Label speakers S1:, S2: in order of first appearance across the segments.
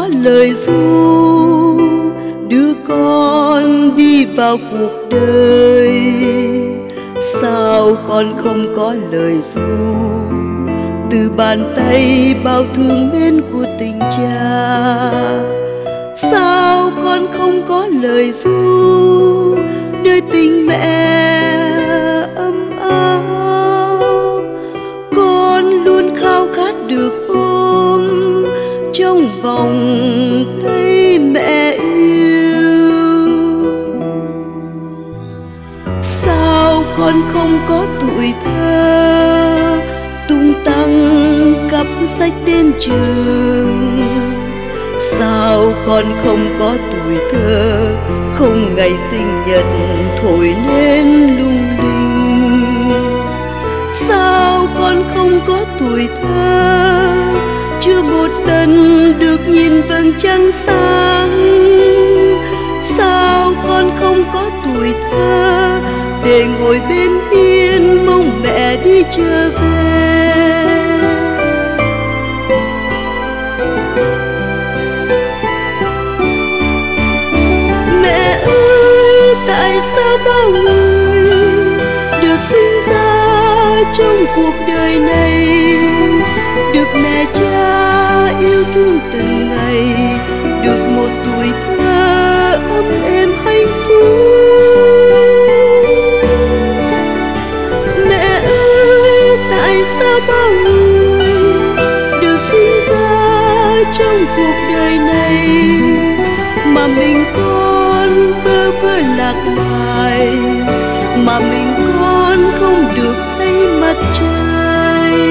S1: lời ru, đứa con đi vào cuộc đời. Sao con không có lời ru từ bàn tay bao thương mến của tình cha? Sao con không có lời ru nơi tình mẹ ấm áp? Con luôn khao khát được ôm trong vòng tay mẹ yêu. Sao con không có tuổi thơ tung tăng cặp sách đến trường? Sao con không có tuổi thơ không ngày sinh nhật thổi nên lung linh? Sao con không có tuổi thơ chưa một lần được nhìn vầng trăng sáng? Sao con không có tuổi thơ để ngồi bên hiên mong mẹ đi trở về? Mẹ ơi, tại sao bao người được sinh ra trong cuộc đời này, được mẹ cha yêu thương từng ngày, được một tuổi thơ ấm êm hạnh phúc? Mẹ ơi, tại sao bao người được sinh ra trong cuộc đời này mà mình con bơ vơ lạc loài, mà mình con không được thấy mặt trời?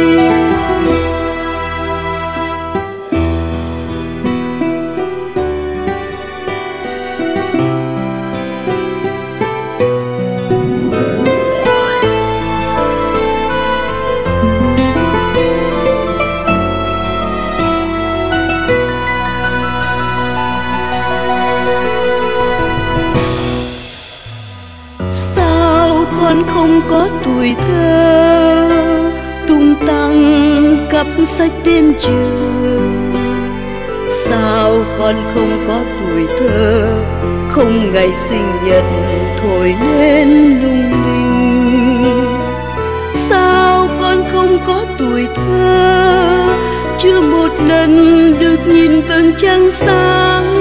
S1: Con không có tuổi thơ tung tăng cặp sách đến trường? Sao con không có tuổi thơ không ngày sinh nhật thổi nên lung linh? Sao con không có tuổi thơ chưa một lần được nhìn vầng trăng sáng?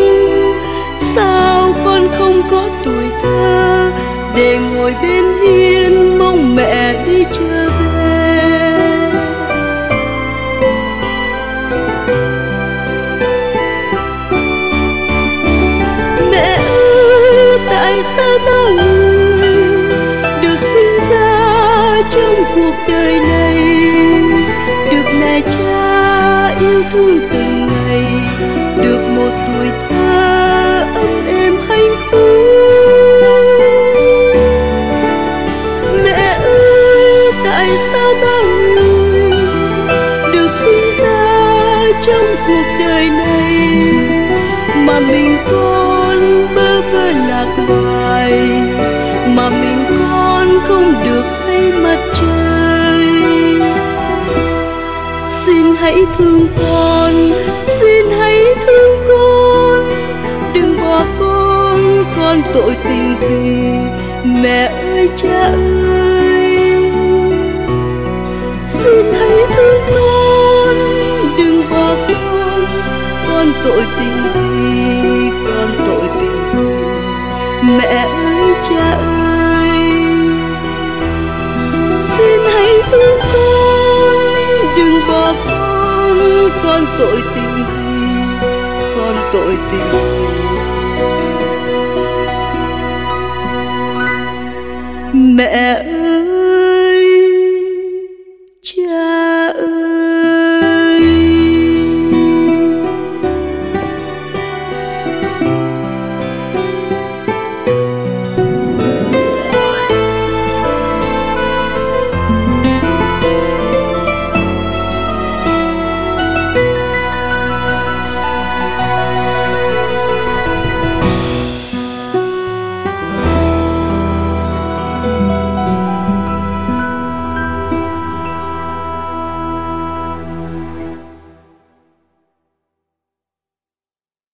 S1: Sao con không có tuổi thơ để ngồi bên hiên mong mẹ đi trở về? Mẹ ơi, tại sao bao người được sinh ra trong cuộc đời này, được mẹ cha yêu thương từng ngày, được một tuổi thơ ấm êm hạnh phúc? Tại sao bao người được sinh ra trong cuộc đời này mà mình con bơ vơ lạc loài, mà mình con không được thấy mặt trời? Xin hãy thương con, xin hãy thương con, đừng bỏ con tội tình gì? Mẹ ơi, cha ơi, xin hãy thương con, đừng bỏ con tội tình gì, con tội tình gì? Mẹ ơi, cha ơi, xin hãy thương con, đừng bỏ con tội tình gì, con tội tình gì? Mẹ ơi, cha ơi.